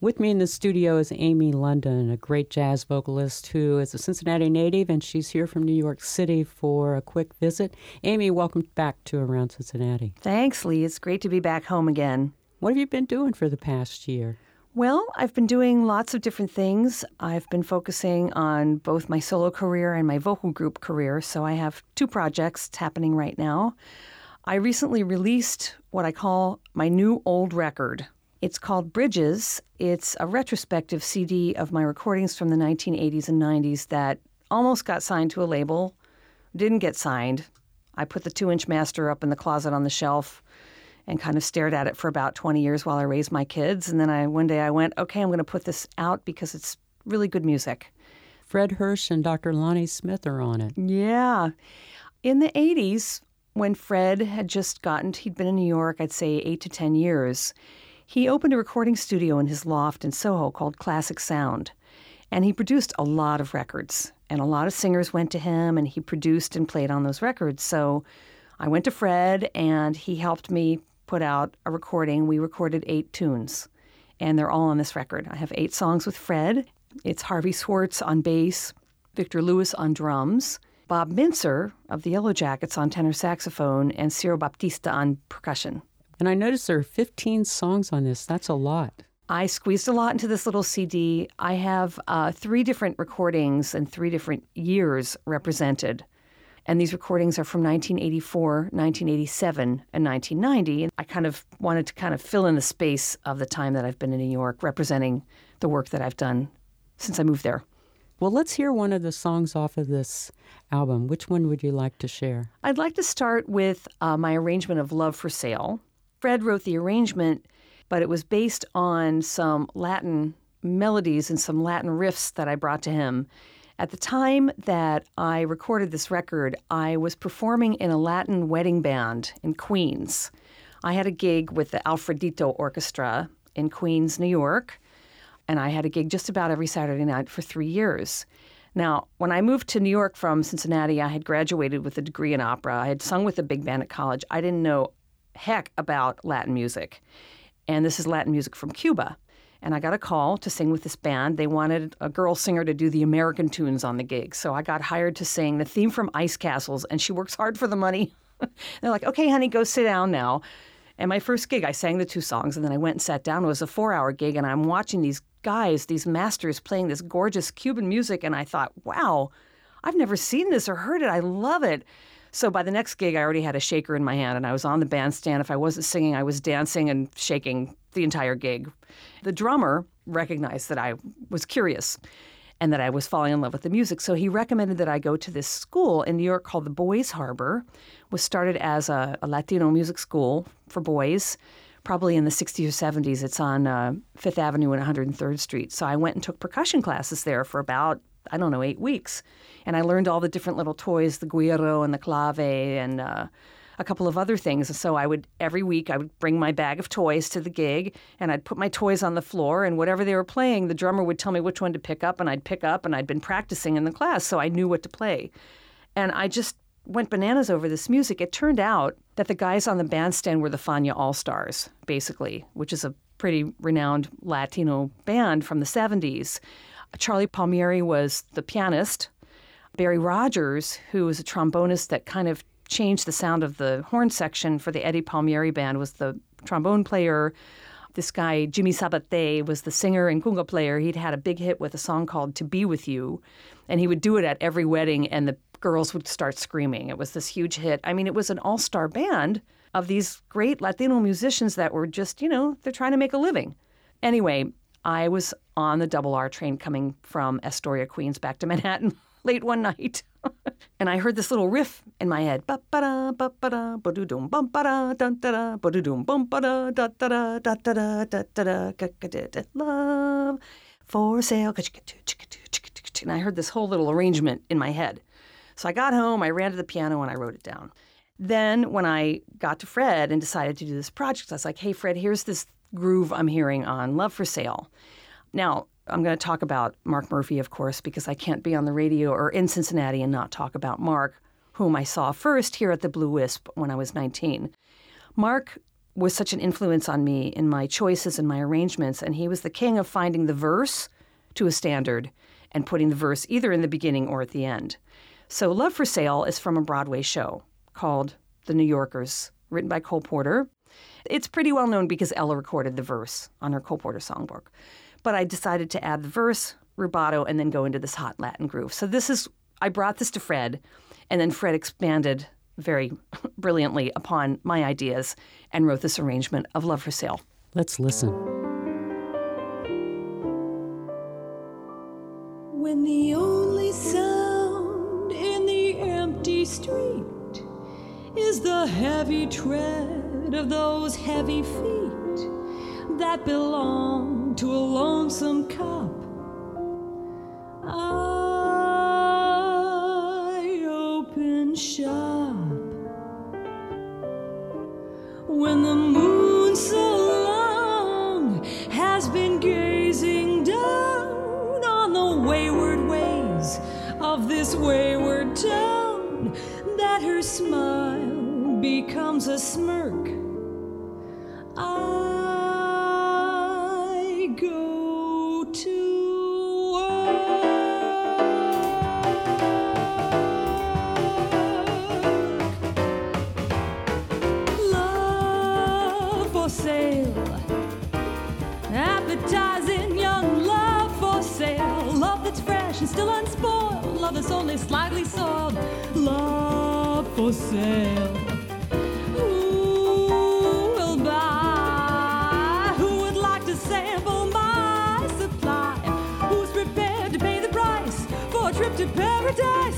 With me in the studio is Amy London, a great jazz vocalist who is a Cincinnati native, and she's here from New York City for a quick visit. Amy, welcome back to Around Cincinnati. Thanks, Lee. It's great to be back home again. What have you been doing for the past year? Well, I've been doing lots of different things. I've been focusing on both my solo career and my vocal group career, so I have two projects happening right now. I recently released what I call my new old record. It's called Bridges. It's a retrospective CD of my recordings from the 1980s and 90s that almost got signed to a label, didn't get signed. I put the 2-inch master up in the closet on the shelf and kind of stared at it for about 20 years while I raised my kids. And then one day I went, okay, I'm going to put this out because it's really good music. Fred Hirsch and Dr. Lonnie Smith are on it. Yeah. In the 80s, when Fred he'd been in New York, I'd say 8 to 10 years, he opened a recording studio in his loft in Soho called Classic Sound, and he produced a lot of records, and a lot of singers went to him, and he produced and played on those records. So I went to Fred, and he helped me put out a recording. We recorded 8 tunes, and they're all on this record. I have 8 songs with Fred. It's Harvey Swartz on bass, Victor Lewis on drums, Bob Mintzer of the Yellow Jackets on tenor saxophone, and Ciro Baptista on percussion. And I noticed there are 15 songs on this. That's a lot. I squeezed a lot into this little CD. I have 3 different recordings and 3 different years represented. And these recordings are from 1984, 1987, and 1990. And I kind of wanted to fill in the space of the time that I've been in New York, representing the work that I've done since I moved there. Well, let's hear one of the songs off of this album. Which one would you like to share? I'd like to start with my arrangement of Love for Sale. Fred wrote the arrangement, but it was based on some Latin melodies and some Latin riffs that I brought to him. At the time that I recorded this record, I was performing in a Latin wedding band in Queens. I had a gig with the Alfredito Orchestra in Queens, New York, and I had a gig just about every Saturday night for 3 years. Now, when I moved to New York from Cincinnati, I had graduated with a degree in opera. I had sung with a big band at college. I didn't know heck about Latin music. And this is Latin music from Cuba. And I got a call to sing with this band. They wanted a girl singer to do the American tunes on the gig. So I got hired to sing the theme from Ice Castles, and she works hard for the money. They're like, okay, honey, go sit down now. And my first gig, I sang the 2 songs, and then I went and sat down. It was a 4-hour gig, and I'm watching these guys, these masters, playing this gorgeous Cuban music, and I thought, wow, I've never seen this or heard it. I love it. So by the next gig, I already had a shaker in my hand, and I was on the bandstand. If I wasn't singing, I was dancing and shaking the entire gig. The drummer recognized that I was curious and that I was falling in love with the music, so he recommended that I go to this school in New York called the Boys Harbor. It was started as a Latino music school for boys, probably in the 60s or 70s. It's on Fifth Avenue and 103rd Street. So I went and took percussion classes there for about 8 weeks. And I learned all the different little toys, the guiro and the clave and a couple of other things. So every week I would bring my bag of toys to the gig, and I'd put my toys on the floor, and whatever they were playing, the drummer would tell me which one to pick up, and I'd pick up, and I'd been practicing in the class, so I knew what to play. And I just went bananas over this music. It turned out that the guys on the bandstand were the Fania All-Stars, basically, which is a pretty renowned Latino band from the 70s. Charlie Palmieri was the pianist. Barry Rogers, who was a trombonist that kind of changed the sound of the horn section for the Eddie Palmieri band, was the trombone player. This guy, Jimmy Sabate, was the singer and conga player. He'd had a big hit with a song called To Be With You, and he would do it at every wedding, and the girls would start screaming. It was this huge hit. I mean, it was an all-star band of these great Latino musicians that were just, they're trying to make a living. Anyway, I was on the Double R train coming from Astoria, Queens, back to Manhattan late one night. And I heard this little riff in my head. Ba-ba-da, ba-ba-da, ba-do-dum, bum-ba-da, dun-da-da, ba-do-dum, bum-ba-da, da-da-da, da-da-da, da-da-da, love for sale. And I heard this whole little arrangement in my head. So I got home, I ran to the piano, and I wrote it down. Then when I got to Fred and decided to do this project, I was like, hey, Fred, here's this groove I'm hearing on Love for Sale. Now, I'm going to talk about Mark Murphy, of course, because I can't be on the radio or in Cincinnati and not talk about Mark, whom I saw first here at the Blue Wisp when I was 19. Mark was such an influence on me in my choices and my arrangements, and he was the king of finding the verse to a standard and putting the verse either in the beginning or at the end. So Love for Sale is from a Broadway show called The New Yorkers, written by Cole Porter. It's pretty well known because Ella recorded the verse on her Cole Porter songbook. But I decided to add the verse, rubato, and then go into this hot Latin groove. So I brought this to Fred, and then Fred expanded very brilliantly upon my ideas and wrote this arrangement of Love for Sale. Let's listen. When the only sound in the empty street is the heavy tread of those heavy feet that belong to a lonesome cop, I open shop. When the moon so long has been gazing down on the wayward ways of this wayward town, that her smile becomes a smirk, I go to work. Love for sale, appetizing young love for sale, love that's fresh and still unspoiled, love that's only slightly soiled, love for sale. Who will buy? Who would like to sample my supply? Who's prepared to pay the price for a trip to paradise?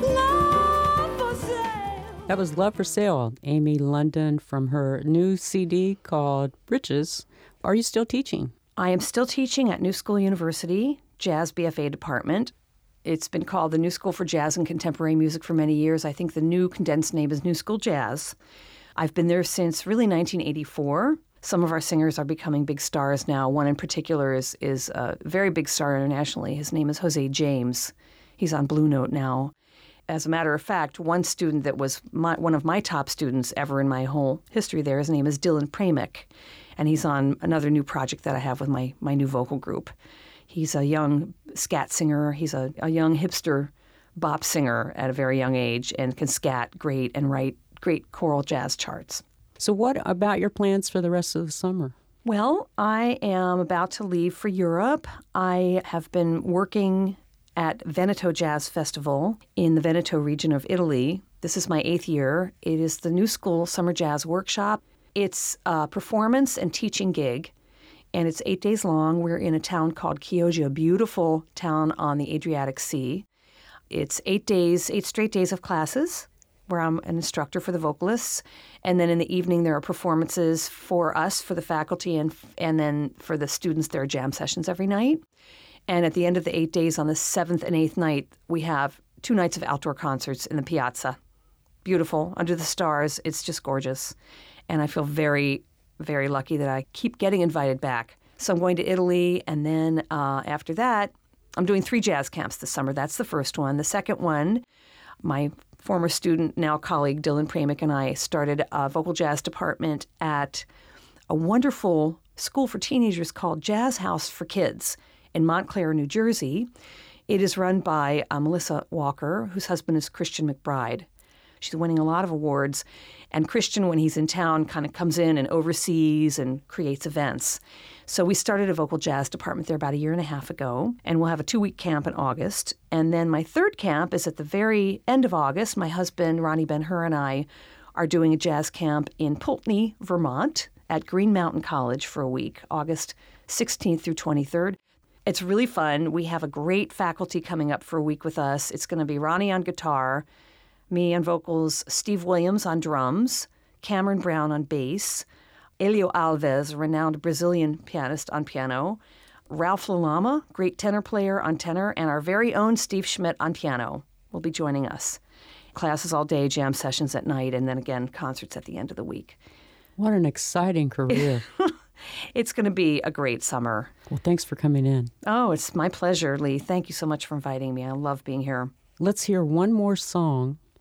Love for sale. That was Love for Sale, Amy London, from her new CD called Bridges. Are you still teaching? I am still teaching at New School University, Jazz BFA department. It's been called the New School for Jazz and Contemporary Music for many years. I think the new condensed name is New School Jazz. I've been there since really 1984. Some of our singers are becoming big stars now. One in particular is a very big star internationally. His name is Jose James. He's on Blue Note now. As a matter of fact, one student that was one of my top students ever in my whole history there, his name is Dylan Pramick, and he's on another new project that I have with my new vocal group. He's a young scat singer. He's a young hipster bop singer at a very young age and can scat great and write great choral jazz charts. So what about your plans for the rest of the summer? Well, I am about to leave for Europe. I have been working at Veneto Jazz Festival in the Veneto region of Italy. This is my 8th year. It is the New School Summer Jazz Workshop. It's a performance and teaching gig, and it's 8 days long. We're in a town called Chioggia, a beautiful town on the Adriatic Sea. It's 8 straight days of classes where I'm an instructor for the vocalists. And then in the evening, there are performances for us, for the faculty, and then for the students, there are jam sessions every night. And at the end of the 8 days, on the 7th and 8th night, we have 2 nights of outdoor concerts in the piazza. Beautiful, under the stars. It's just gorgeous. And I feel very, very lucky that I keep getting invited back. So I'm going to Italy, and then after that, I'm doing 3 jazz camps this summer. That's the first one. The second one, my former student, now colleague, Dylan Pramick, and I started a vocal jazz department at a wonderful school for teenagers called Jazz House for Kids in Montclair, New Jersey. It is run by Melissa Walker, whose husband is Christian McBride. She's winning a lot of awards. And Christian, when he's in town, kind of comes in and oversees and creates events. So we started a vocal jazz department there about 1.5 years ago, and we'll have a 2-week camp in August. And then my third camp is at the very end of August. My husband, Ronnie Ben-Hur, and I are doing a jazz camp in Pulteney, Vermont, at Green Mountain College for a week, August 16th through 23rd. It's really fun. We have a great faculty coming up for a week with us. It's going to be Ronnie on guitar, me on vocals, Steve Williams on drums, Cameron Brown on bass, Elio Alves, a renowned Brazilian pianist, on piano, Ralph Lalama, great tenor player, on tenor, and our very own Steve Schmidt on piano will be joining us. Classes all day, jam sessions at night, and then again, concerts at the end of the week. What an exciting career. It's going to be a great summer. Well, thanks for coming in. Oh, it's my pleasure, Lee. Thank you so much for inviting me. I love being here. Let's hear one more song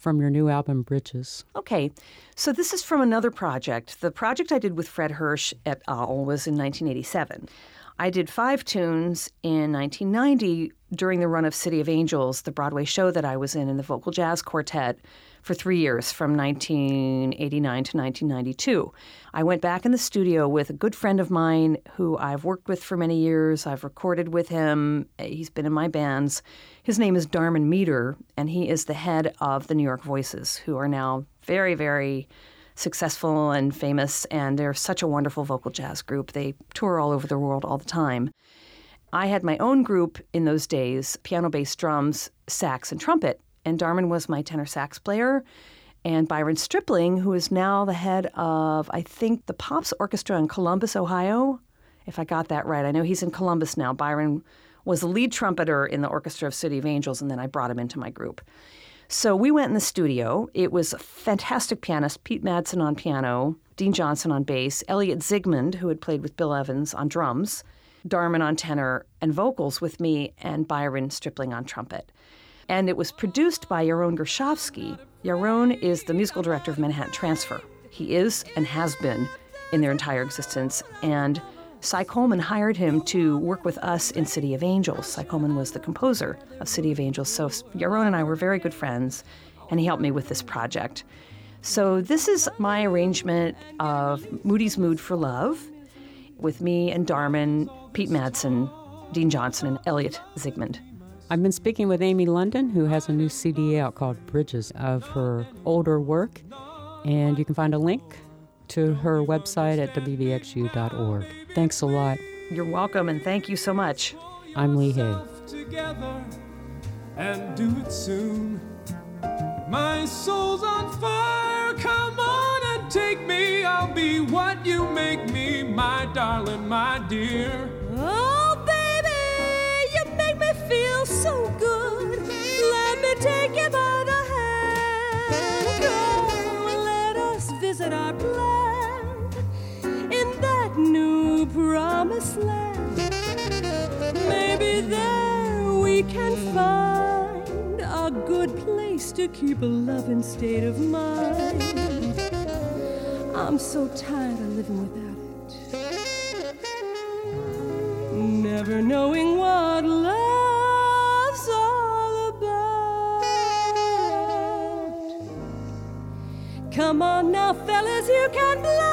from your new album, Bridges. Okay, so this is from another project. The project I did with Fred Hirsch et al. Was in 1987. I did 5 tunes in 1990 during the run of City of Angels, the Broadway show that I was in the vocal jazz quartet for 3 years, from 1989 to 1992. I went back in the studio with a good friend of mine who I've worked with for many years. I've recorded with him. He's been in my bands. His name is Darman Meter, and he is the head of the New York Voices, who are now very, very successful and famous, and they're such a wonderful vocal jazz group. They tour all over the world all the time. I had my own group in those days, piano, bass, drums, sax, and trumpet, and Darman was my tenor sax player, and Byron Stripling, who is now the head of, I think, the Pops Orchestra in Columbus, Ohio, if I got that right. I know he's in Columbus now. Byron was the lead trumpeter in the orchestra of City of Angels, and then I brought him into my group. So we went in the studio. It was a fantastic pianist, Pete Madsen on piano, Dean Johnson on bass, Elliot Zygmunt, who had played with Bill Evans, on drums, Darman on tenor and vocals with me, and Byron Stripling on trumpet. And it was produced by Yaron Gershovsky. Yaron is the musical director of Manhattan Transfer. He is and has been in their entire existence. And Cy Coleman hired him to work with us in City of Angels. Cy Coleman was the composer of City of Angels. So Yaron and I were very good friends, and he helped me with this project. So this is my arrangement of Moody's Mood for Love with me and Darman, Pete Madsen, Dean Johnson, and Elliot Zygmunt. I've been speaking with Amy London, who has a new CD out called Bridges of her older work, and you can find a link to her website at wvxu.org. Thanks a lot. You're welcome, and thank you so much. I'm Lee Hay. Together and do it soon. My soul's on fire, come on and take me. I'll be what you make me, my darling, my dear. Oh, baby, you make me feel so good. Let me take you by the hand. Come, let us visit our plan in that new promised land. Maybe there we can find a good place to keep a loving state of mind. I'm so tired of living without it, never knowing what love's all about. Come on now, fellas, you can blow